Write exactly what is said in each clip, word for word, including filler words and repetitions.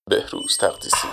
بهروز تقدیسی.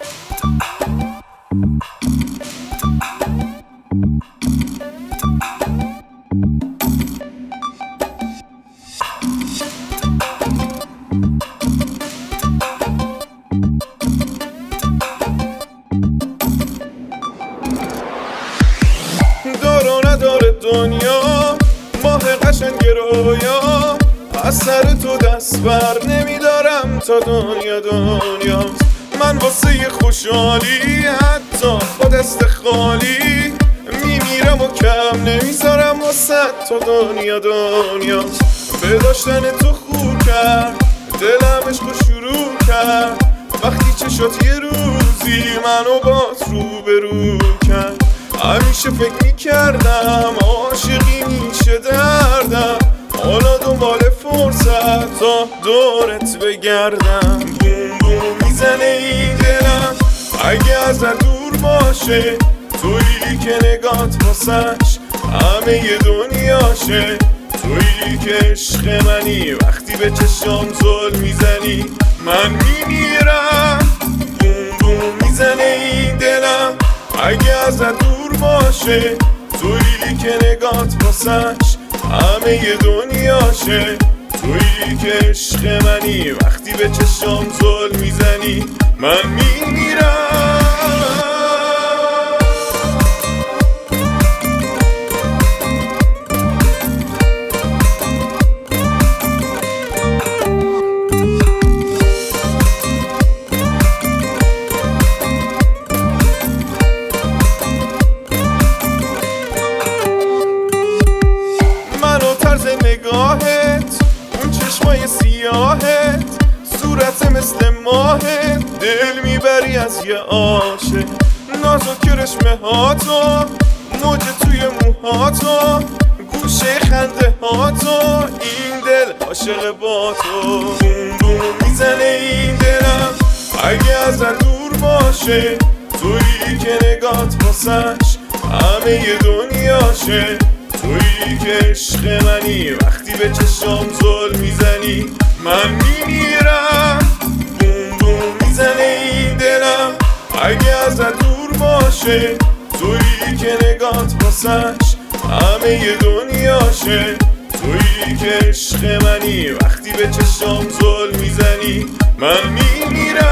دار و نداره دنیا ماه قشنگ رویا، از سر تو دست بر نمیدارم تا دنیا دنیاست. من واسه خوشحالی حتی با دست خالی میمیرم و کم نمیذارم واسه تا دنیا دنیاست. به داشتن تو خور کرد دلم عشق و شروع کرد، وقتی چشات یه روزی منو باز رو به رو کرد. همیشه فکر میکردم عاشقی میشه دردم، حالا دنبال فرصت تا دورت بگردم. بوم بوم میزنه این دلم اگه ازت دور باشه، تویی که نگات واسش همه ی دنیاشه. تویی که عشق منی وقتی به چشام زل میزنی من میمیرم. بوم بوم میزنه این دلم اگه ازت دور باشه، تویی که نگات واسش همه ی دنیاشه. تویی که عشق منی وقتی به چشام زل میزنی من میمیرم. نگاهت اون چشمای سیاهت، صورت مثل ماهت، دل میبری از یه عاشق. نازک رشمه هاتو موج توی موهاتو، گوشه خنده هاتو، این دل عاشق با تو. بوم بوم میزنه این دلم اگه ازت دور باشه، تویی که نگات واسش همه ی دنیاشه. تویی که عشق منی وقتی به چشام زل میزنی من میمیرم. بوم بوم میزنه این دلم اگه ازت دور باشه، تویی که نگات واسش همه ی دنیاشه. تویی که عشق منی وقتی به چشام زل میزنی من میمیرم.